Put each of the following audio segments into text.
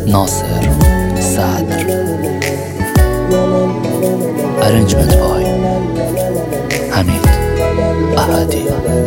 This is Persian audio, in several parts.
ناصر صدر. Arrangement by حمید احدی.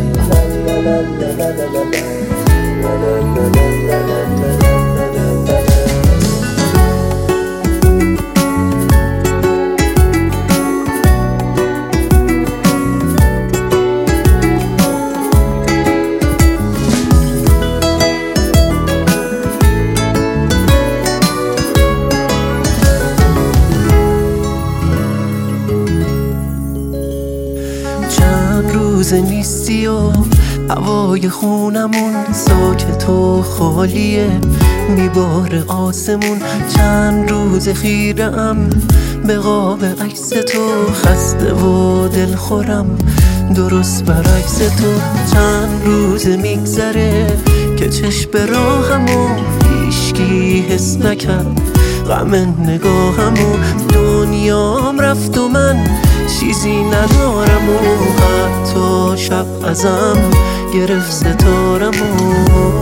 نیستی و هوای خونمون ساکت و خالیه، میباره آسمون. چند روز خیرم به قاب عکس تو، خسته و دلخورم درست برعکس تو. چند روز میگذره که چشم به راهمو هیچکی حس نکرد، غم نگاهمو. دنیام رفت و من چیزی ندارم و حتی شب ازم گرفت ستارمو.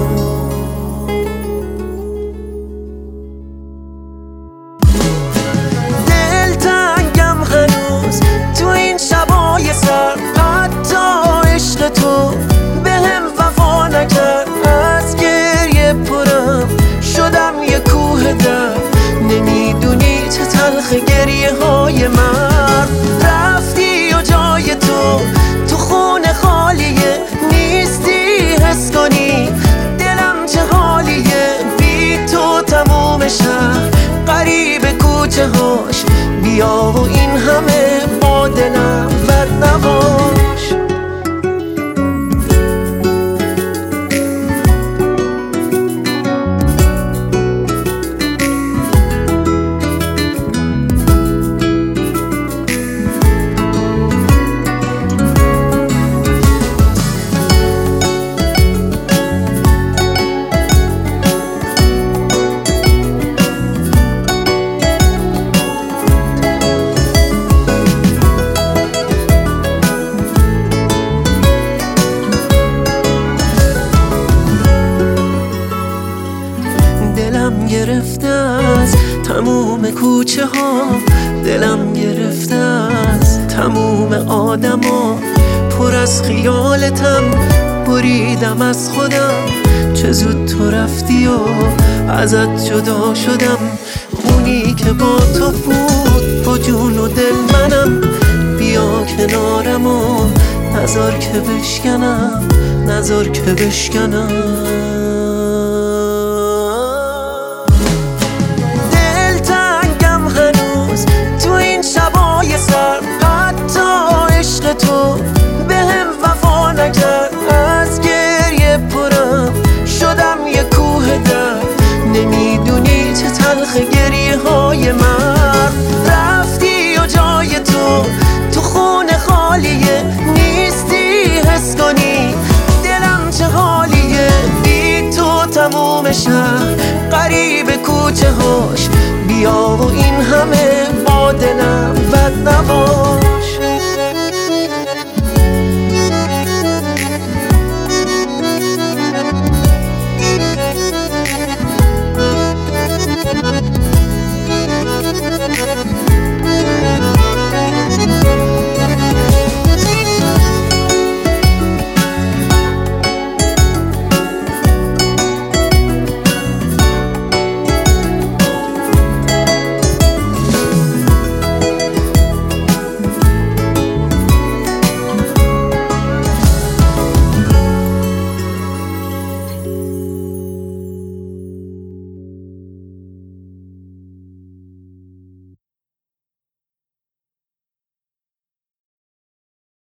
دلتنگم هنوز تو این شبای سر، حتی عشق تو بهم وفا نکرد. از گریه پرم شدم یه کوه در، نمیدونی چه تلخ گریه های من. رفتی و جای تو خونه خالیه، نیستی حس کنی دلم چه حالیه. بی تو تموم شهر غریب کوچه هاش، بیا و این همه با دلم بد نباش. دلم گرفته از تموم کوچه ها، دلم گرفته از تموم آدما. پر از خیالتم بریدم از خودم، چه زود تو رفتی و ازت جدا شدم. اونی که با تو بود با جون و دل منم، بیا کنارم و نذار که بشکنم، نذار که بشکنم. تو بهم وفا نکرد، از گریه پرم شدم یه کوه در، نمیدونی چه تلخ گریه های من. رفتی و جای تو خونه خالیه، نیستی حس کنی دلم چه حالیه. بی تو تموم شهر غریب کوچه هاش، بیا و این همه با دلم بد نباش.